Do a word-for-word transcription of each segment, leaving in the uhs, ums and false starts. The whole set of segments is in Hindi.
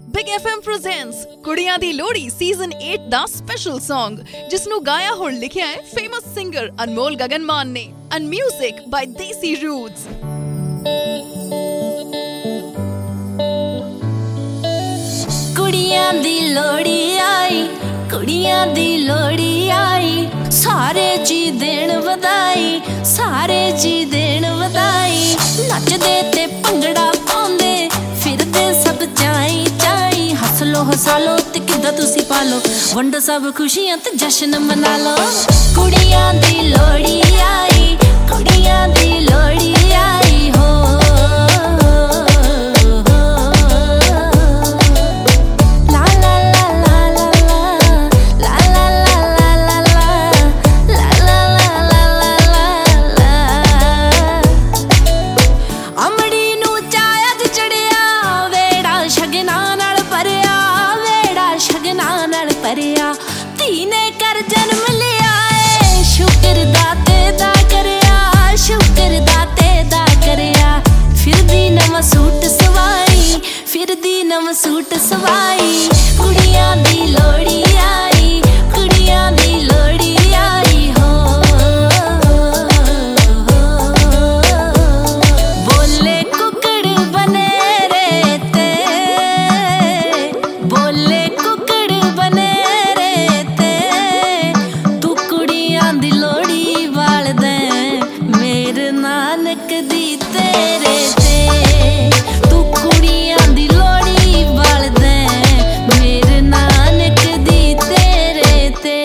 बिग एफ एम प्रेजेंट्स कुड़ियां दी Lohri season at the special song जिसनु गाया होर लिखिया है फेमस सिंगर अनमोल गगनमान ने एंड म्यूजिक बाय देसी रूट्स। कुड़ियां दी लोहड़ी आई, कुड़ियां दी लोहड़ी आई, सारे जी देन वधाई, सारे जी देन वधाई। नचदे ते भंगड़ा पाउंदे फिरदे सब चाई चाई। हस लो हसा लो ते किद्दां तुसी पालो, वंडो सब खुशियां ते जश्न मना लो। कुड़ियां दी लोहड़ी आई, कुड़ियां दी लोहड़ी आई हो। धी ने कर जन्म लिया है, शुक्र दाते दा करया, शुक्र दाते दा करया। फिर दी नवा सूट सवाई, फिर दी नवा सूट सवाई। कुड़ियां दी लोहड़ी आई, कुड़ियां दी लोहड़ी आई हो। बोले कुकड़ बने रे ते, बोले कुकड़ बने नानक दी तेरे ते। तू कुड़ियां दी लोहड़ी बाल दे मेरे नानक दी तेरे ते।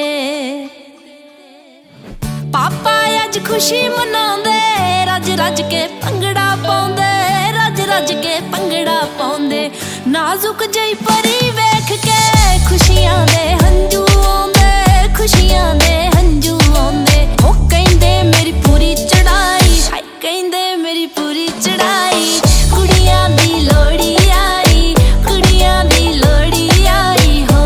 पापा अज खुशी मनाउंदे, रज रज के भंगड़ा पाउंदे, रज रज के भंगड़ा पाउंदे। नाजुक जई परी वेख के खुशियां दे हंजू आउंदे, खुशियां दे हंजू आउंदे। ओ कहंदे मेरी पूरी चढ़ाई, कहंदे मेरी पूरी चढ़ाई। कुड़ियां दी लोहड़ी आई, कुड़ियां दी लोहड़ी आई हो।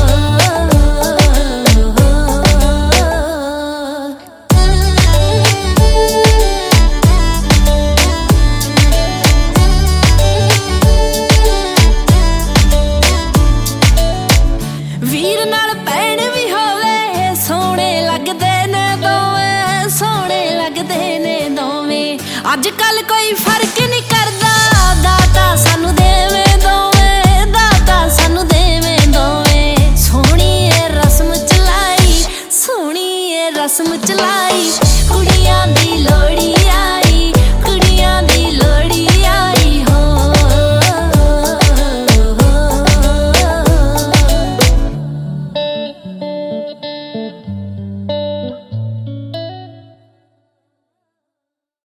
वीर नाल भैण भी होवे, सोहणे लगदे ने दोवें, सोहणे लगदे ने दोवें। अज कल कोई